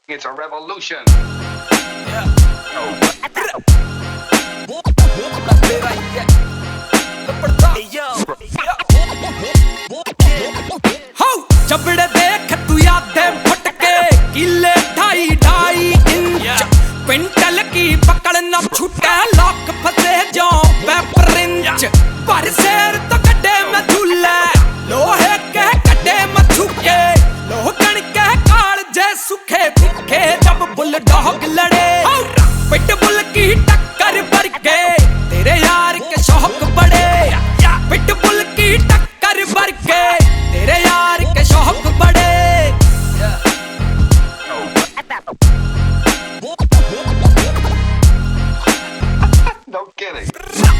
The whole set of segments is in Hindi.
It's a revolution. चबड़े देख तू यादे फटके किले 2.5 इंच पिंटल की पकड़ न छूटे लॉक फंसे जो पेपर इंच पर शेर तो कटे में झूले लोहे के कटे में झुके लोहगन के काल जे सूखे दिखे जब बुलडॉग लड़े पिटबुल की टक्कर भर के तेरे यार के शौक बड़े पिटबुल की टक्कर भर के तेरे यार के शौक बड़े No kidding.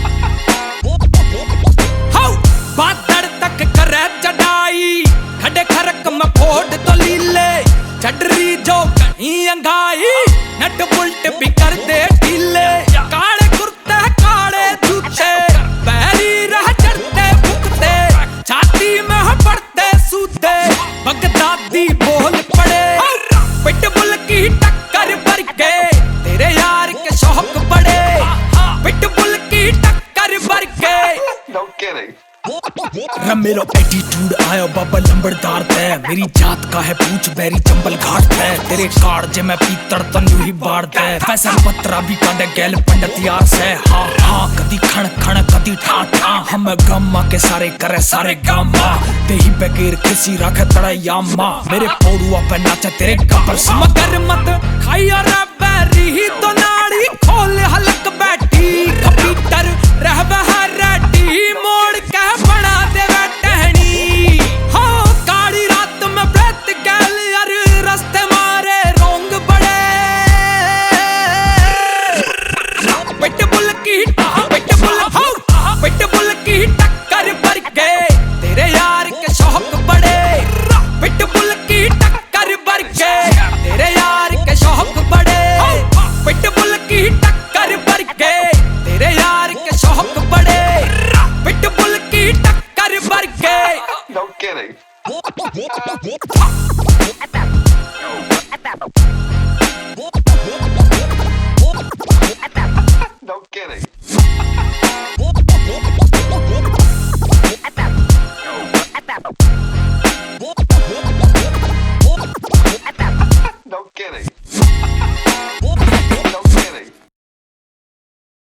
बादड़ तक करे चढ़ाई खड़े खरक में फोड़ तो लीले चढ़री जो कहीं अंगाई नट बुल्ट भी कर दे ढीले काले कुर्ते काले जूते पैरी रह चढ़ते फुकते छाती में पड़ते सूते बगदादी बोल पड़े पिटबुल की टक्कर भर के तेरे यार के शौक बड़े पिटबुल की टक्कर भर के No kidding. मेरा एटीट्यूड आया बाबा लंबड़दार तय मेरी जात का है पूछ बैरी चंबल घाट है तेरे कार जे मैं पीतड़ तन्यू ही बाढ़ दे पैसा पत्रा भी काटे गैल पंडित यार से हाँ हाँ कदी खण खण कदी ठा ठा हम गम्मा के सारे करे सारे गामा तेही बगैर किसी रखे तड़ा यामा मेरे पौड़ुआ पे नाचे तेरे कबर से मगर मत खाइया रे बैरी ही तो नाड़ी खोल हलक बैठी कंप्यूटर रहवे